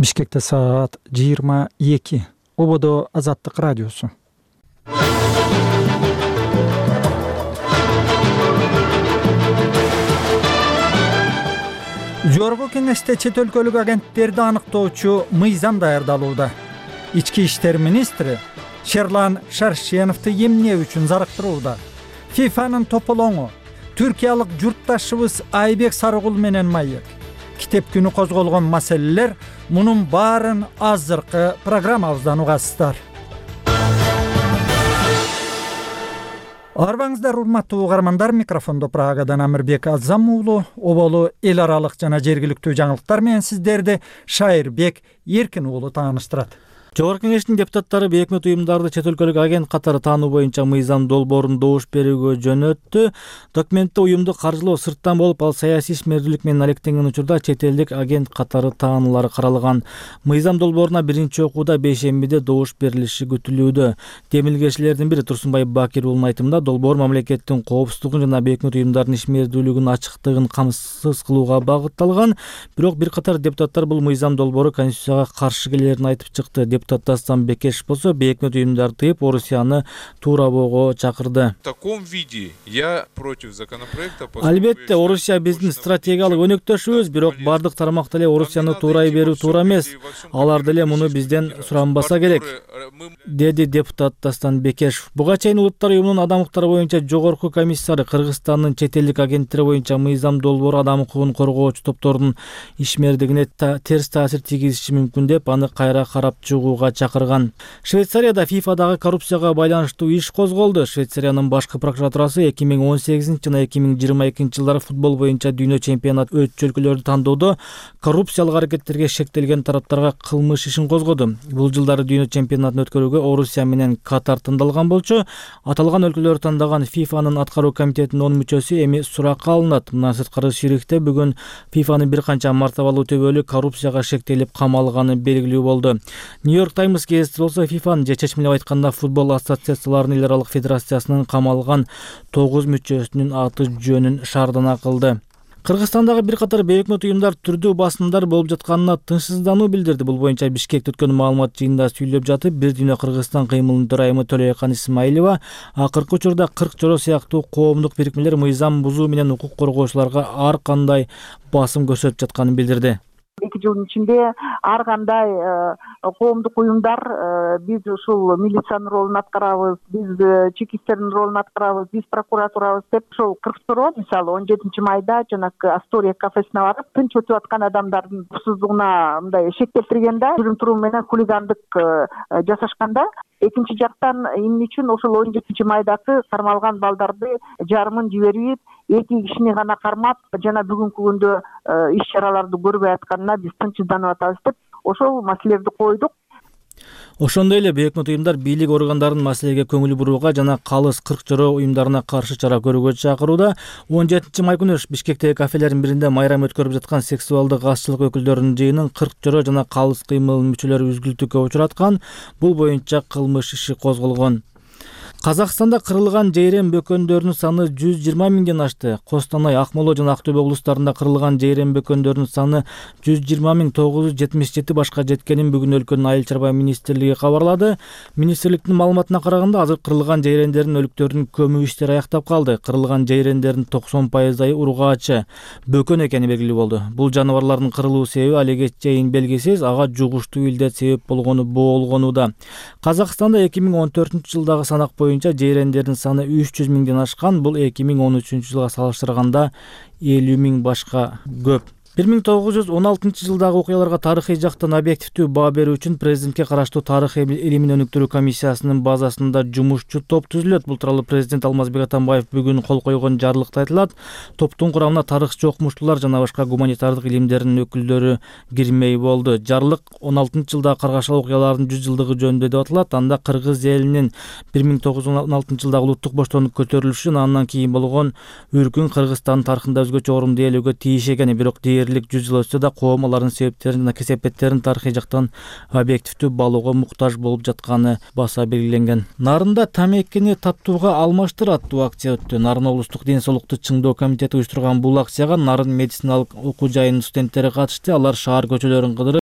Бишкекте саат 22. Ободо Азаттык радиосу. Жогорку кеңеште чет өлкөлүк агенттерди аныктоочу мыйзам даярдалууда. Ички иштер министри Шерлан Шаршеновду эмне үчүн зарыктырууда? ФИФАнын тополоңу түркиялык журтташыбыз Айбек Сарыгул менен маек. Китеп күнү козголгон маселелер, мунун баарын азыркы программабыздан угасыздар. Арбаңыздар, урматтуу угармандар, микрофондо Прагадан Амирбек Азам уулу, оболу эл аралык жана жергиликтүү жаңылыктар менен сиздерди Шайырбек Эркин уулу тааныштырат. Жогорку кеңештин депутаттары бейөкмөт уюмдарды чет өлкөлүк агент катары таануу боюнча мыйзам долбоорун добуш берүүгө жөнөттү. Документте уюмду каржылоо сырттан болуп, ал саясий ишмердүүлүк менен алектенген учурда чет элдик агент катары таануулары каралган. Мыйзам долбооруна биринчи окууда бейшембиде добуш берилиши күтүлүүдө. Демилгечилердин бири Турсунбай Бакир уулунун айтымында, долбоор мамлекеттин коопсуздугун жана бейөкмөт уюмдардын ишмердүүлүгүнүн ачыктыгын камсыз кылууга багытталган. Бирок бир катар депутаттар бул мыйзам долбоору конституцияга каршы келерин айтып чыкты. Депутат Дастан Бекешев болсо бейөкмөт уюмдарды тыйып, Орусияны туурабоого чакырды. В таком виде я против законопроекта. Албетте, Орусия биздин стратегиялык өнөктөшүбүз, бирок бардык тармакта эле Орусияны туурай берүү туура эмес. Алар деле муну бизден суранбаса керек, деди депутат Дастан Бекешев. Буга чейин Улуттар уюмунун адам укуктары боюнча жогорку комиссары Кыргызстандын чет элдик агенттери боюнча мыйзам долбоору адам укугун коргоочу топтордун ишмердигине терс таасир тийгизиши мүмкүн деп, аны кайра карап чыгууга чакырган. Швейцарияда ФИФАдагы коррупцияга байланыштуу иш козголду. Швейцариянын башкы прокуратурасы 2018 жана 2022 жылдары футбол боюнча дүйнө чемпионат өтчү өлкөлөрдү тандоодо коррупциялык аракеттерге шектелген тараптарга кылмыш ишин козгоду. Бул жылдары дүйнө чемпионатын өткөрүүгө Орусия менен Катар тандалган болчу. Аталган өлкөлөрдү тандаган ФИФАнын аткаруу комитетинин 10 мүчөсү эми суракка алынат. Мындан сырткары Цюрихте бүгүн ФИФАнын бир канча мартабалуу төбөлү коррупцияга шектелип камалганы белгилүү болду. Нью-Йорк Таймс гезити болсо ФИФАнын же чечимдеп айтканда футбол ассоциацияларынын эл аралык федерациясынын камалган 9 мүчөсүнүн аты жөнүн шаардана кылды. Кыргызстандагы бир катар бейөкмөт уюмдар түрдүү басымдар болуп жатканына тынчсыздануу билдирди. Бул боюнча Бишкекте өткөн маалымат жыйынында сүйлөп жатып, Бир дүйнө Кыргызстан кыймылынын төрайымы Төлөйкан Исмаилова акыркы учурда 40 жоро сыяктуу коомдук бирикмелер мыйзам бузуу менен укук коргоочуларга ар кандай басым көрсөтүп жатканын билдирди. 2 жылдын ичинде ар кандай коомдук уюмдар биз ушул милициянын ролун аткарабыз, биз чекисттердин ролун аткарабыз, биз прокуратурабыз деп ошол 40 жоро мисалы 17 майда жанакы Астория кафесине барып, тынч өтүп аткан адамдардын уксуздугуна мындай шектелтиргенде, жүрүм турум менен хулигандык жасашканда, экинчи жактан эмне үчүн ошол 17 майдагы кармалган балдарды жарымын жиберип, 2 кишини гана кармап, жана бүгүнкү күндө иш чараларды көрбөй атканына биз тынчсызданып атабыз деп ошол маселелерди койдук. Ошондой эле бейөкмөт уюмдар бийлик органдарынын маселеге көңүл бурууга жана калыс 40 жоро уюмдарына каршы чара көрүүгө чакырууда. 17 май күнү Бишкектеги кафелердин биринде майрам өткөрүп жаткан сексуалдык азчылык өкүлдөрүнүн жыйынын 40 жоро жана калыс кыймылынын мүчөлөрү үзгүлтүккө учураткан. Бул боюнча кылмыш иши козголгон. Казакстанда кырылган жейрем бөкөндөрүнүн саны 120 миңден ашты. Костанай, Акмола жана Актөбө облустарында кырылган жейрем бөкөндөрүнүн саны 120.977 башка жеткенин бүгүн өлкөнүн айыл чарба министрлиги кабарлады. Министрликтин маалыматына караганда, азыр кырылган жейрендердин өлүктөрүнүн көмүү иштери аяктап калды. Кырылган жейрендердин 90% ургаачы, бөкөн экени белгилүү болду. Бул жаныбарлардын кырылуу себеби алиге чейин белгисиз, ага жугуштуу илдет себеп болгону боолгонууда. Казакстанда 2014 жылдагы санак боюнча жейрендердин саны 300 миңден ашкан. Бул 2013 жылга салыштырганда 50 миң башка көп. 1916 жылдагы окуяларга тарыхый жактан объективдүү баа берүү үчүн президентке караштуу тарых илимин өнүктүрүү комиссиясынын базасында жумушчу топ түзүлөт. Бул тууралуу президент Алмазбек Атамбаев бүгүн кол койгон жарлыкта айтылат. Топтун курамына тарыхчы окумуштуулар жана башка гуманитардык илимдердин өкүлдөрү кирмей болду. Жарлык 16 жылдагы каргашалы окуялардын 100 жылдыгы жөнүндө деп аталат. Анда кыргыз элинин 1916 жылдагы улуттук боштондук көтөрүлүшү, андан кийин болгон үркүн Кыргызстандын тарыхында өзгөчө орунду ээлөөгө тийиш экени, бирок 100 жыл өтсө да коом алардын себептерин жана кесепеттерин тарыхый жактан объективдүү балууга муктаж болуп жатканы баса белгиленген. Нарында тамекини таттууга алмаштыр аттуу акция өттү. Нарын облустук ден соолукту чыңдоо комитети уюштурган бул акцияга Нарын медициналык окуу жайынын студенттери катышты. Алар шаар көчөлөрүн кыдырып